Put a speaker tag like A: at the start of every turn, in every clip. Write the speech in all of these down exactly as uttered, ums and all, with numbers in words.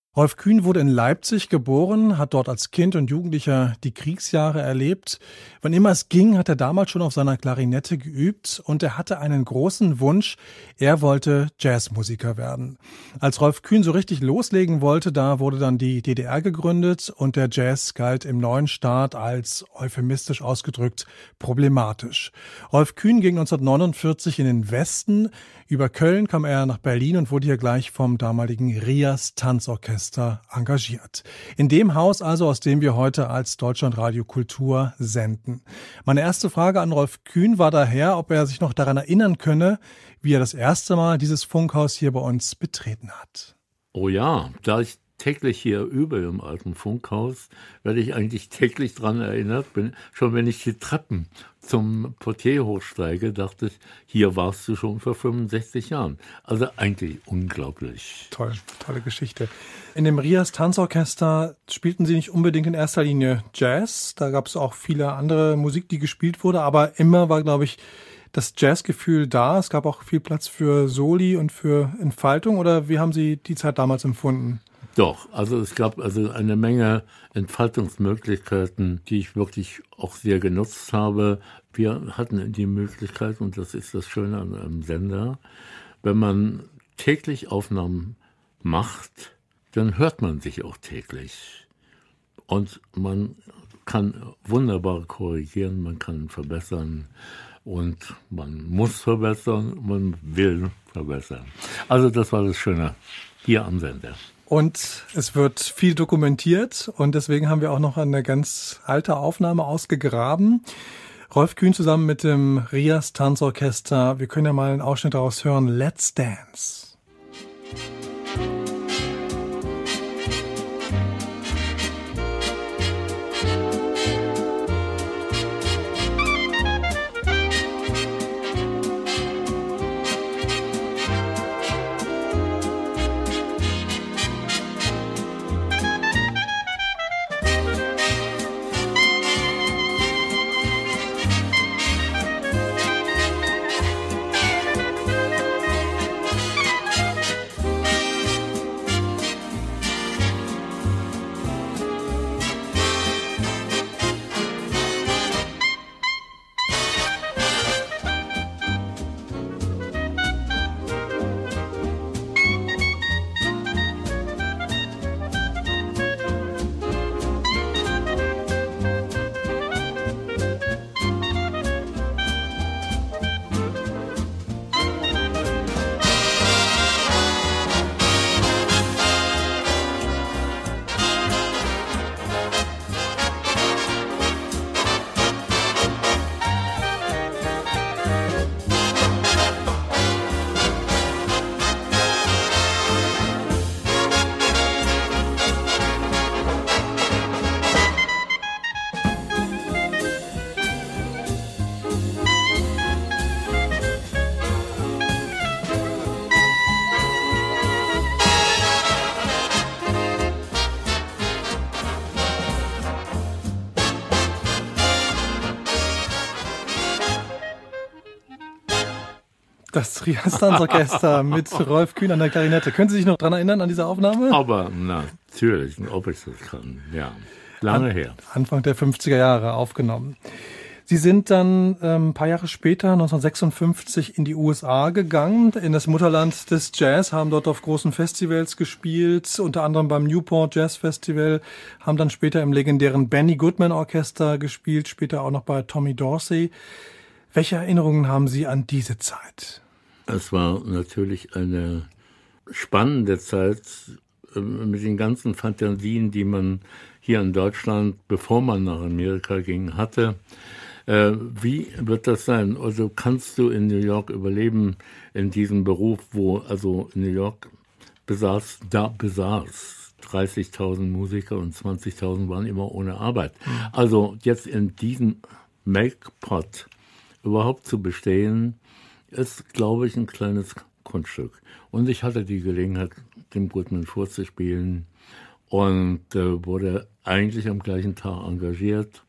A: Rolf Kühn wurde in Leipzig geboren, hat dort als Kind und Jugendlicher die Kriegsjahre erlebt. Wann immer es ging, hat er damals schon auf seiner Klarinette geübt und er hatte einen großen Wunsch, er wollte Jazzmusiker werden. Als Rolf Kühn so richtig loslegen wollte, da wurde dann die D D R gegründet und der Jazz galt im neuen Staat als, euphemistisch ausgedrückt, problematisch. Rolf Kühn ging neunzehnhundertneunundvierzig in den Westen. Über Köln kam er nach Berlin und wurde hier gleich vom damaligen Rias Tanzorchester engagiert. In dem Haus also, aus dem wir heute als Deutschlandradio Kultur senden. Meine erste Frage an Rolf Kühn war daher, ob er sich noch daran erinnern könne, wie er das erste Mal dieses Funkhaus hier bei uns betreten hat.
B: Oh ja, da ich täglich hier übe im alten Funkhaus, werde ich eigentlich täglich daran erinnert. Bin, schon wenn ich die Treppen zum Portier hochsteige, dachte ich, hier warst du schon vor fünfundsechzig Jahren. Also eigentlich unglaublich.
A: Toll, tolle Geschichte. In dem Rias Tanzorchester spielten Sie nicht unbedingt in erster Linie Jazz. Da gab es auch viele andere Musik, die gespielt wurde. Aber immer war, glaube ich, das Jazzgefühl da. Es gab auch viel Platz für Soli und für Entfaltung. Oder wie haben Sie die Zeit damals empfunden?
B: Doch, also es gab also eine Menge Entfaltungsmöglichkeiten, die ich wirklich auch sehr genutzt habe. Wir hatten die Möglichkeit, und das ist das Schöne an einem Sender, wenn man täglich Aufnahmen macht, dann hört man sich auch täglich. Und man kann wunderbar korrigieren, man kann verbessern und man muss verbessern, man will verbessern. Also das war das Schöne hier am Sender.
A: Und es wird viel dokumentiert und deswegen haben wir auch noch eine ganz alte Aufnahme ausgegraben. Rolf Kühn zusammen mit dem Rias Tanzorchester. Wir können ja mal einen Ausschnitt daraus hören. Let's Dance. Das Rias Tanzorchester mit Rolf Kühn an der Klarinette. Können Sie sich noch daran erinnern, an diese Aufnahme?
B: Aber natürlich, ob ich das kann, ja. Lange an, her.
A: Anfang der fünfziger Jahre aufgenommen. Sie sind dann ähm, ein paar Jahre später, neunzehnhundertsechsundfünfzig, in die U S A gegangen, in das Mutterland des Jazz, haben dort auf großen Festivals gespielt, unter anderem beim Newport Jazz Festival, haben dann später im legendären Benny Goodman Orchester gespielt, später auch noch bei Tommy Dorsey. Welche Erinnerungen haben Sie an diese Zeit?
B: Es war natürlich eine spannende Zeit mit den ganzen Fantasien, die man hier in Deutschland, bevor man nach Amerika ging, hatte. Äh, wie wird das sein? Also kannst du in New York überleben in diesem Beruf, wo also New York besaß, da besaß dreißigtausend Musiker und zwanzigtausend waren immer ohne Arbeit. Mhm. Also jetzt in diesem Melkpot überhaupt zu bestehen, ist, glaube ich, ein kleines Kunststück. Und ich hatte die Gelegenheit, dem Goodman vorzuspielen und äh, wurde eigentlich am gleichen Tag engagiert.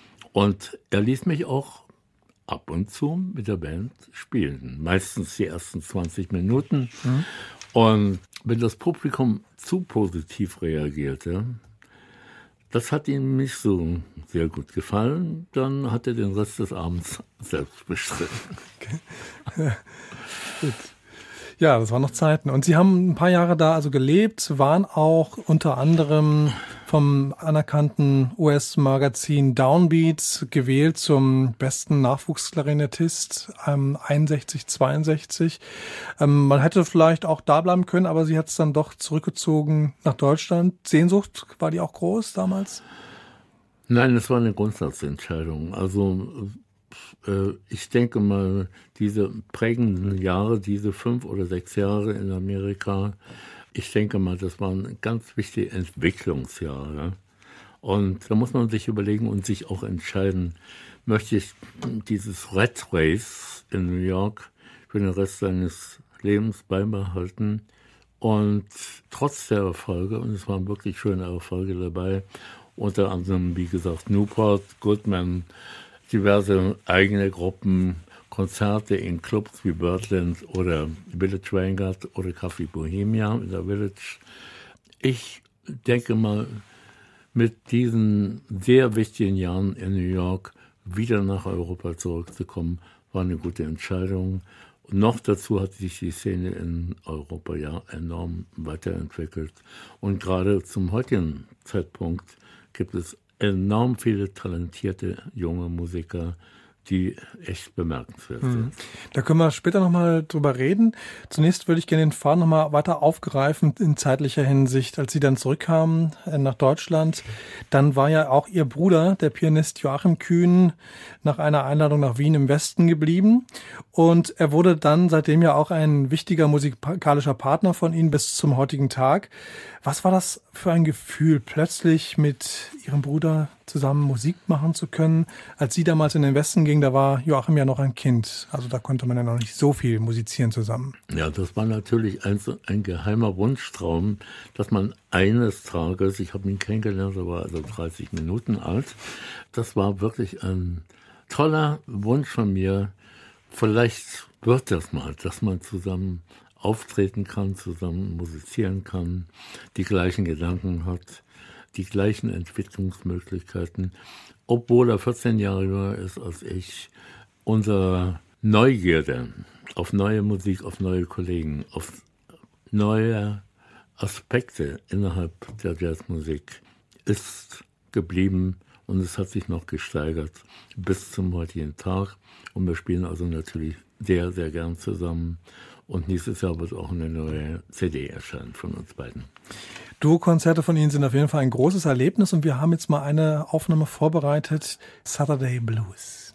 B: Und er ließ mich auch ab und zu mit der Band spielen. Meistens die ersten zwanzig Minuten. Mhm. Und wenn das Publikum zu positiv reagierte, das hat ihm nicht so sehr gut gefallen, dann hat er den Rest des Abends selbst bestritten.
A: Okay. Ja, gut. Ja, das waren noch Zeiten. Und Sie haben ein paar Jahre da also gelebt, waren auch unter anderem vom anerkannten U S-Magazin Downbeat gewählt zum besten Nachwuchsklarinettist, ähm, einundsechzig, zweiundsechzig. Ähm, man hätte vielleicht auch da bleiben können, aber Sie hat es dann doch zurückgezogen nach Deutschland. Sehnsucht, war die auch groß damals?
B: Nein, es war eine Grundsatzentscheidung. Also äh, ich denke mal, diese prägenden Jahre, diese fünf oder sechs Jahre in Amerika, ich denke mal, das waren ganz wichtige Entwicklungsjahre. Und da muss man sich überlegen und sich auch entscheiden, möchte ich dieses Rat Race in New York für den Rest seines Lebens beibehalten. Und trotz der Erfolge, und es waren wirklich schöne Erfolge dabei, unter anderem, wie gesagt, Newport, Goodman, diverse eigene Gruppen, Konzerte in Clubs wie Birdland oder Village Vanguard oder Café Bohemia in der Village. Ich denke mal, mit diesen sehr wichtigen Jahren in New York wieder nach Europa zurückzukommen, war eine gute Entscheidung. Und noch dazu hat sich die Szene in Europa ja enorm weiterentwickelt. Und gerade zum heutigen Zeitpunkt gibt es enorm viele talentierte junge Musiker, die echt bemerkenswert sind.
A: Mhm. Da können wir später nochmal drüber reden. Zunächst würde ich gerne den Faden nochmal weiter aufgreifen in zeitlicher Hinsicht. Als Sie dann zurückkamen nach Deutschland, dann war ja auch Ihr Bruder, der Pianist Joachim Kühn, nach einer Einladung nach Wien im Westen geblieben. Und er wurde dann seitdem ja auch ein wichtiger musikalischer Partner von Ihnen bis zum heutigen Tag. Was war das für ein Gefühl, plötzlich mit Ihrem Bruder zusammen Musik machen zu können? Als Sie damals in den Westen gingen, da war Joachim ja noch ein Kind. Also da konnte man ja noch nicht so viel musizieren zusammen.
B: Ja, das war natürlich ein, ein geheimer Wunschtraum, dass man eines Tages, ich habe ihn kennengelernt, er war also dreißig Minuten alt, das war wirklich ein toller Wunsch von mir. Vielleicht wird das mal, dass man zusammen auftreten kann, zusammen musizieren kann, die gleichen Gedanken hat, die gleichen Entwicklungsmöglichkeiten, obwohl er vierzehn Jahre jünger ist als ich. Unsere Neugierde auf neue Musik, auf neue Kollegen, auf neue Aspekte innerhalb der Jazzmusik ist geblieben und es hat sich noch gesteigert bis zum heutigen Tag. Und wir spielen also natürlich sehr, sehr gern zusammen. Und nächstes Jahr wird auch eine neue C D erscheinen von uns beiden.
A: Duo-Konzerte von Ihnen sind auf jeden Fall ein großes Erlebnis und wir haben jetzt mal eine Aufnahme vorbereitet, Saturday Blues.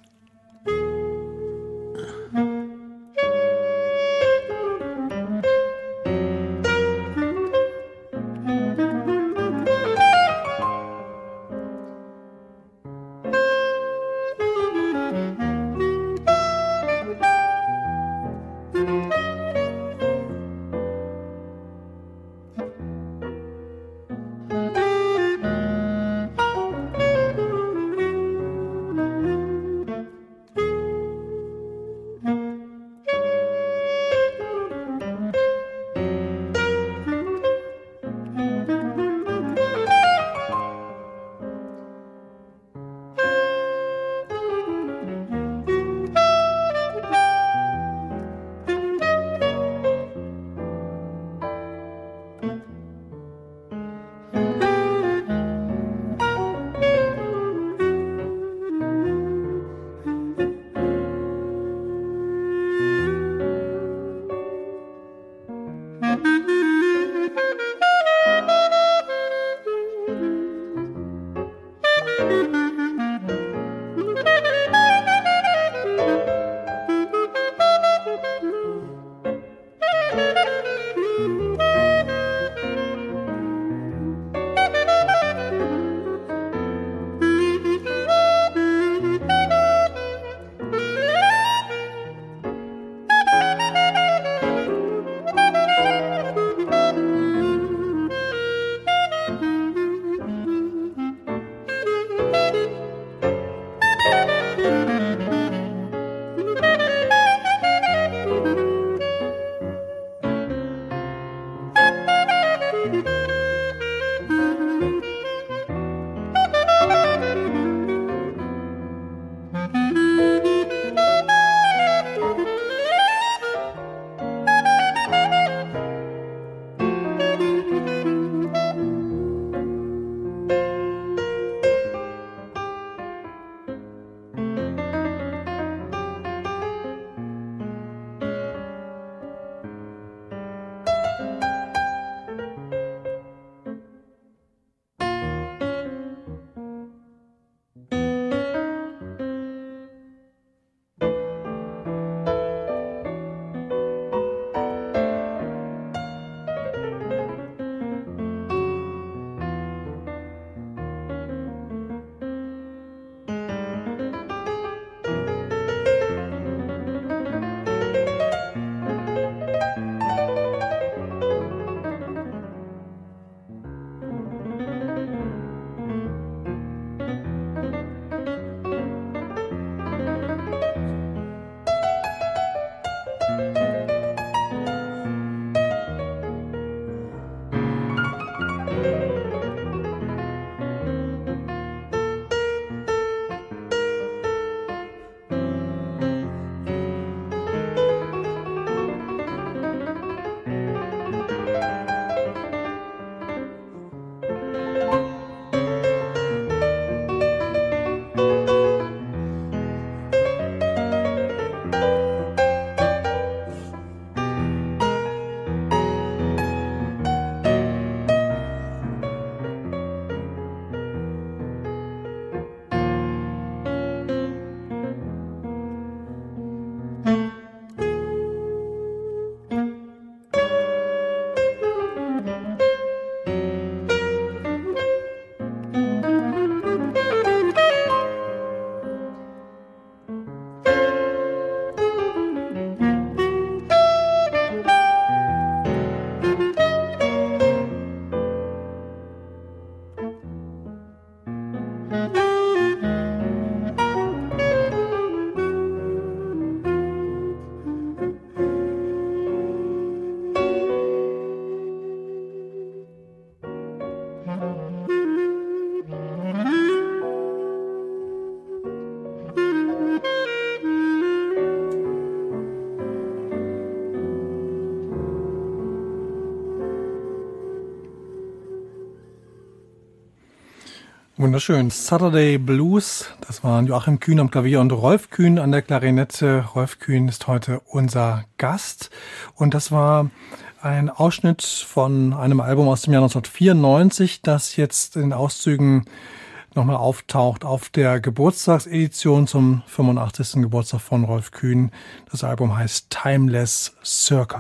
A: Wunderschön. Saturday Blues, das waren Joachim Kühn am Klavier und Rolf Kühn an der Klarinette. Rolf Kühn ist heute unser Gast. Und das war ein Ausschnitt von einem Album aus dem Jahr neunzehnhundertvierundneunzig, das jetzt in Auszügen nochmal auftaucht auf der Geburtstagsedition zum fünfundachtzigsten Geburtstag von Rolf Kühn. Das Album heißt Timeless Circle.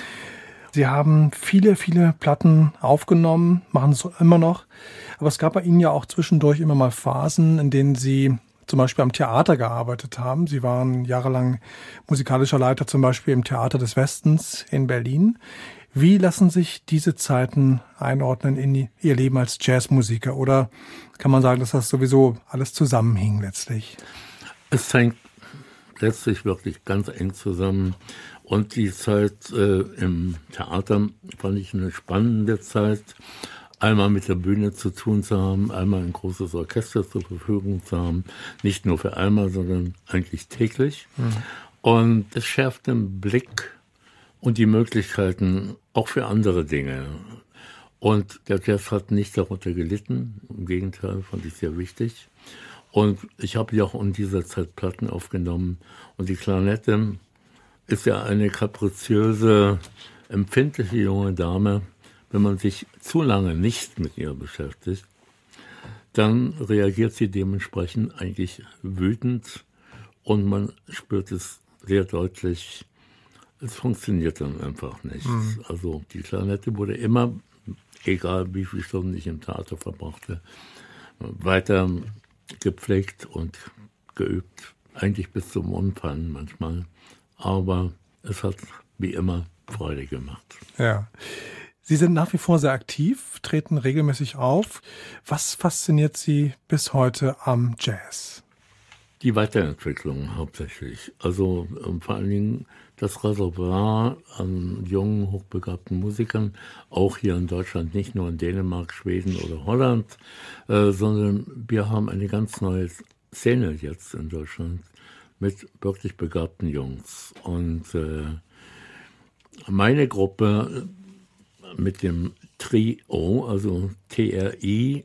A: Sie haben viele, viele Platten aufgenommen, machen es immer noch. Aber es gab bei Ihnen ja auch zwischendurch immer mal Phasen, in denen Sie zum Beispiel am Theater gearbeitet haben. Sie waren jahrelang musikalischer Leiter zum Beispiel im Theater des Westens in Berlin. Wie lassen sich diese Zeiten einordnen in Ihr Leben als Jazzmusiker? Oder kann man sagen, dass das sowieso alles zusammenhing letztlich?
B: Es hängt letztlich wirklich ganz eng zusammen. Und die Zeit äh, im Theater fand ich eine spannende Zeit, einmal mit der Bühne zu tun zu haben, einmal ein großes Orchester zur Verfügung zu haben, nicht nur für einmal, sondern eigentlich täglich. Mhm. Und es schärft den Blick und die Möglichkeiten auch für andere Dinge. Und der Jazz hat nicht darunter gelitten, im Gegenteil, fand ich sehr wichtig. Und ich habe ja auch in dieser Zeit Platten aufgenommen und die Klarinette ist ja eine kapriziöse, empfindliche junge Dame. Wenn man sich zu lange nicht mit ihr beschäftigt, dann reagiert sie dementsprechend eigentlich wütend und man spürt es sehr deutlich, es funktioniert dann einfach nicht. Mhm. Also die Klarinette wurde immer, egal wie viele Stunden ich im Theater verbrachte, weiter gepflegt und geübt, eigentlich bis zum Umfallen manchmal. Aber es hat wie immer Freude gemacht.
A: Ja. Sie sind nach wie vor sehr aktiv, treten regelmäßig auf. Was fasziniert Sie bis heute am Jazz?
B: Die Weiterentwicklung hauptsächlich. Also ähm, vor allen Dingen das Reservoir an jungen, hochbegabten Musikern, auch hier in Deutschland, nicht nur in Dänemark, Schweden oder Holland, äh, sondern wir haben eine ganz neue Szene jetzt in Deutschland mit wirklich begabten Jungs. Und äh, meine Gruppe mit dem Trio, also T R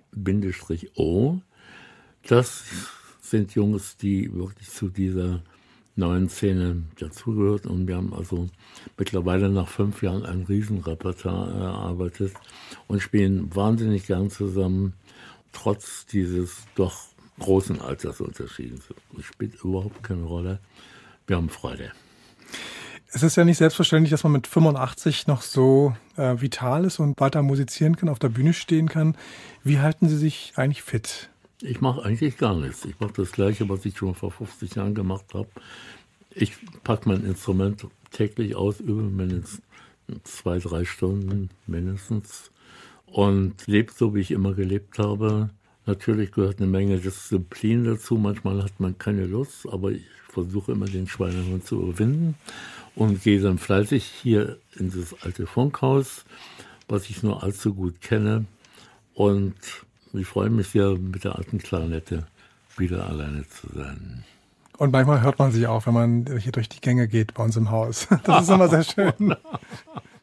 B: I-O, das sind Jungs, die wirklich zu dieser neuen Szene dazugehört. Und wir haben also mittlerweile nach fünf Jahren ein Riesenrepertoire erarbeitet und spielen wahnsinnig gern zusammen, trotz dieses doch großen Altersunterschieds. Das spielt überhaupt keine Rolle. Wir haben Freude.
A: Es ist ja nicht selbstverständlich, dass man mit fünfundachtzig noch so äh, vital ist und weiter musizieren kann, auf der Bühne stehen kann. Wie halten Sie sich eigentlich fit?
B: Ich mache eigentlich gar nichts. Ich mache das Gleiche, was ich schon vor fünfzig Jahren gemacht habe. Ich packe mein Instrument täglich aus, übe mindestens zwei, drei Stunden mindestens und lebe so, wie ich immer gelebt habe. Natürlich gehört eine Menge Disziplin dazu. Manchmal hat man keine Lust, aber ich versuche immer den Schweinehund zu überwinden und gehe dann fleißig hier in das alte Funkhaus, was ich nur allzu gut kenne. Und ich freue mich sehr, mit der alten Klarinette wieder alleine zu sein.
A: Und manchmal hört man sich auch, wenn man hier durch die Gänge geht bei uns im Haus. Das ist immer sehr schön.